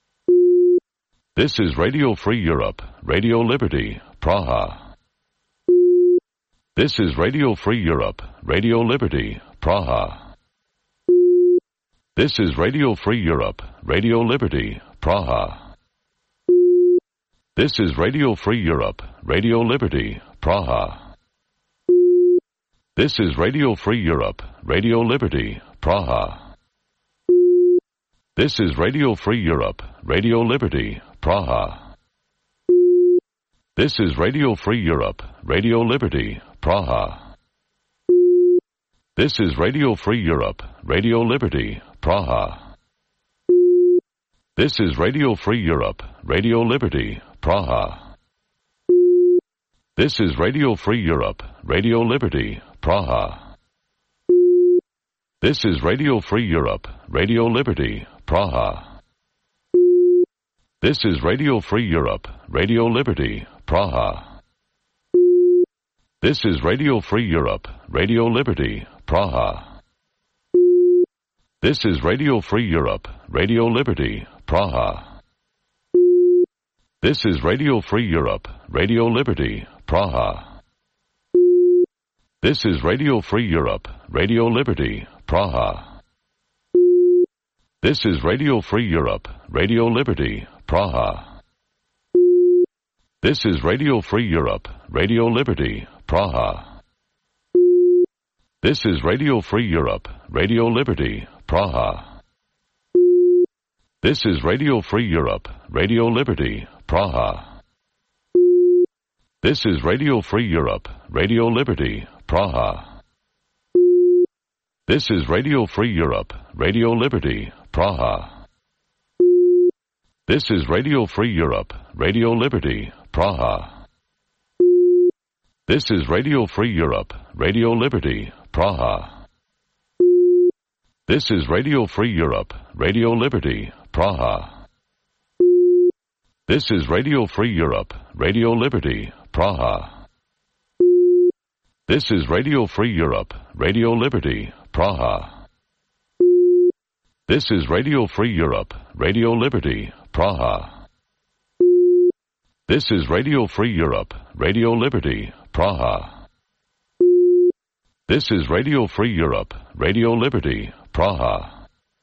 This is Radio Free Europe, Radio Liberty, Praha. This is Radio Free Europe, Radio Liberty, Praha. This is Radio Free Europe, Radio Liberty, Praha. This is Radio Free Europe, Radio Liberty, Praha. This is Radio Free Europe, Radio Liberty, Praha. This is Radio Free Europe, Radio Liberty, Praha. This is Radio Free Europe, Radio Liberty, Praha. This is Radio Free Europe, Radio Liberty, Praha. This is Radio Free Europe, Radio Liberty, Praha. This is Radio Free Europe, Radio Liberty, Praha. This is Radio Free Europe, Radio Liberty, Praha. This is Radio Free Europe, Radio Liberty, Praha. This is Radio Free Europe, Radio Liberty, Praha. This is Radio Free Europe, Radio Liberty, Praha. This is Radio Free Europe, Radio Liberty, Praha. This is Radio Free Europe, Radio Liberty, Praha. This is Radio Free Europe, Radio Liberty, Praha. This is Radio Free Europe, Radio Liberty, Praha. This is Radio Free Europe, Radio Liberty, Praha. This is Radio Free Europe, Radio Liberty, Praha. This is Radio Free Europe, Radio Liberty, Praha. This is Radio Free Europe, Radio Liberty, Praha. This is Radio Free Europe, Radio Liberty, Praha. This is Radio Free Europe, Radio Liberty, Praha. This is Radio Free Europe, Radio Liberty, Praha. This is Radio Free Europe, Radio Liberty, Praha. This is Radio Free Europe, Radio Liberty, Praha. This is Radio Free Europe, Radio Liberty, Praha. This is Radio Free Europe, Radio Liberty, Praha. This is Radio Free Europe, Radio Liberty, Praha.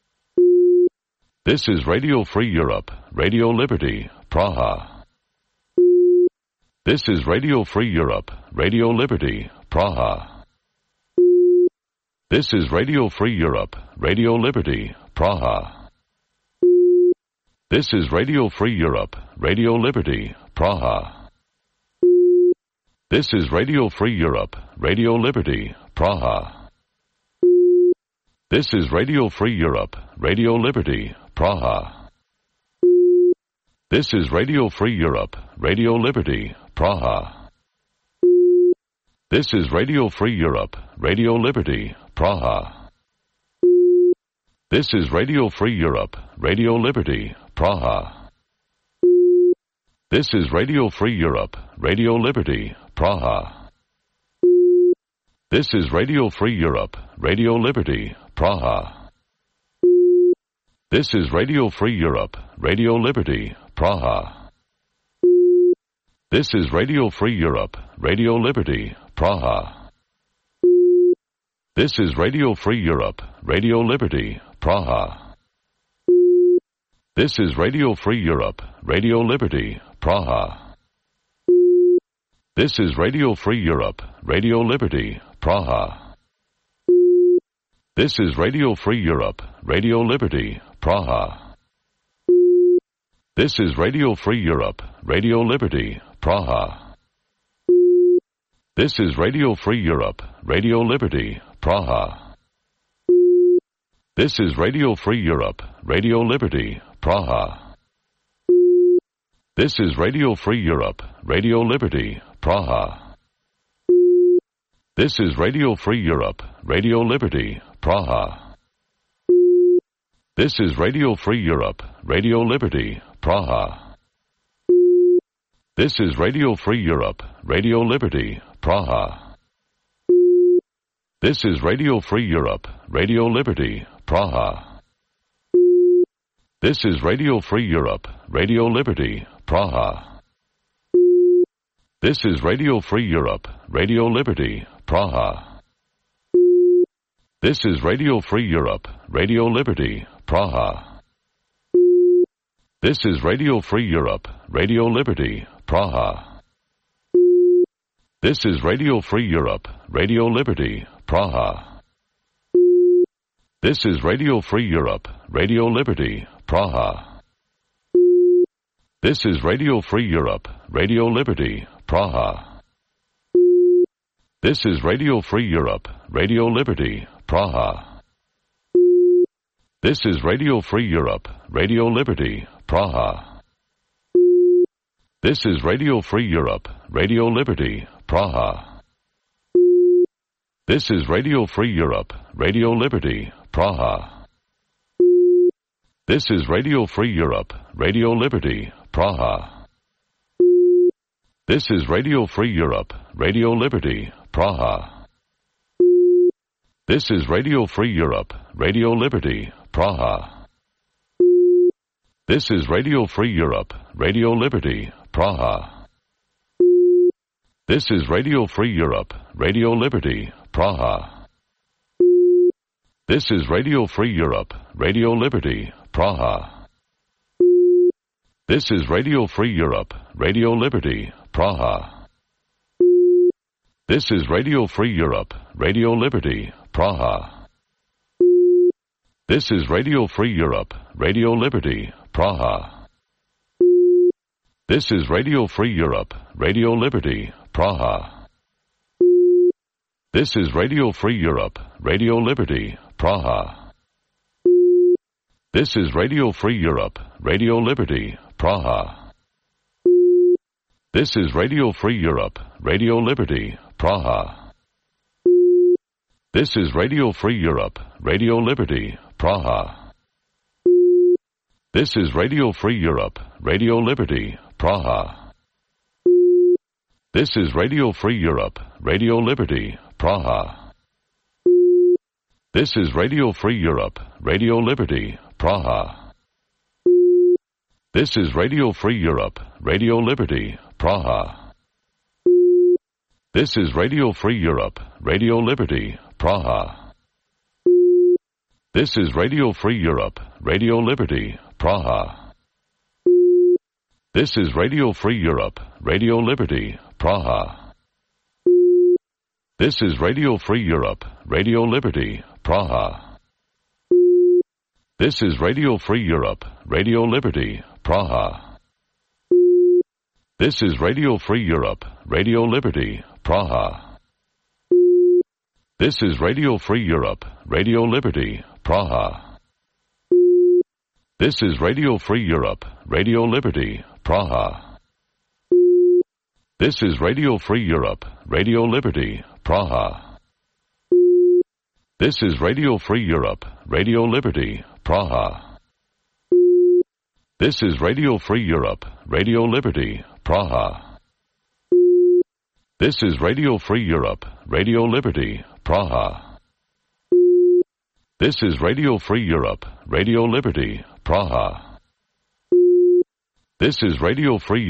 This is Radio Free Europe, Radio Liberty, Praha. This is Radio Free Europe, Radio Liberty, Praha. This is Radio Free Europe, Radio Liberty, Praha. This is Radio Free Europe, Radio Liberty, Praha. This is Radio Free Europe, Radio Liberty, Praha. This is Radio Free Europe, Radio Liberty, Praha. This is Radio Free Europe, Radio Liberty, Praha. This is Radio Free Europe, Radio Liberty, Praha. This is Radio Free Europe, Radio Liberty, Praha. This is Radio Free Europe, Radio Liberty, Praha. This is Radio Free Europe, Radio Liberty, Praha. This is Radio Free Europe, Radio Liberty, Praha. This is Radio Free Europe, Radio Liberty, Praha. This is Radio Free Europe, Radio Liberty, Praha. This is Radio Free Europe, Radio Liberty, Praha. This is Radio Free Europe, Radio Liberty, Praha. This is Radio Free Europe, Radio Liberty, Praha. This is Radio Free Europe, Radio Liberty, Praha. This is Radio Free Europe, Radio Liberty, Praha. This is Radio Free Europe, Radio Liberty, Praha. This is Radio Free Europe, Radio Liberty, Praha. This is Radio Free Europe, Radio Liberty, Praha. This is Radio Free Europe, Radio Liberty, Praha. This is Radio Free Europe, Radio Liberty, Praha. This is Radio Free Europe, Radio Liberty, Praha. This is Radio Free Europe, Radio Liberty, Praha. This is Radio Free Europe, Radio Liberty, Praha. This is Radio Free Europe, Radio Liberty, Praha. This is Radio Free Europe, Radio Liberty, Praha. This is Radio Free Europe, Radio Liberty, Praha. This is Radio Free Europe, Radio Liberty, Praha. This is Radio Free Europe, Radio Liberty, Praha. This is Radio Free Europe, Radio Liberty, Praha. This is Radio Free Europe, Radio Liberty, Praha. This is Radio Free Europe, Radio Liberty, Praha. This is Radio Free Europe, Radio Liberty, Praha. This is Radio Free Europe, Radio Liberty, Praha. This is Radio Free Europe, Radio Liberty, Praha. This is Radio Free Europe, Radio Liberty, Praha. This is Radio Free Europe, Radio Liberty, Praha. This is Radio Free Europe, Radio Liberty, Praha. This is Radio Free Europe, Radio Liberty, Praha. This is Radio Free Europe, Radio Liberty, Praha. This is Radio Free Europe, Radio Liberty, Praha. This is Radio Free Europe, Radio Liberty, Praha. This is Radio Free Europe, Radio Liberty, Praha. This is Radio Free Europe, Radio Liberty, Praha. This is Radio Free Europe, Radio Liberty, Praha. This is Radio Free Europe, Radio Liberty, Praha. This is Radio Free Europe, Radio Liberty, Praha. This is Radio Free Europe, Radio Liberty, Praha. This is Radio Free Europe, Radio Liberty, Praha. This is Radio Free Europe, Radio Liberty, Praha. This is Radio Free Europe, Radio Liberty, Praha. This is Radio Free Europe, Radio Liberty, Praha. This is Radio Free Europe, Radio Liberty, Praha. This is Radio Free Europe, Radio Liberty, Praha. This is Radio Free Europe, Radio Liberty, Praha. This is Radio Free Europe, Radio Liberty, Praha. This is Radio Free Europe, Radio Liberty, Praha. This is Radio Free Europe, Radio Liberty, Praha. This is Radio Free Europe, Radio Liberty, Praha. This is Radio Free Europe, Radio Liberty, Praha. This is Radio Free Europe, Radio Liberty, Praha. This is Radio Free Europe, Radio Liberty, Praha. This is Radio Free Europe, Radio Liberty, Praha. This is Radio Free Europe, Radio Liberty, Praha. This is Radio Free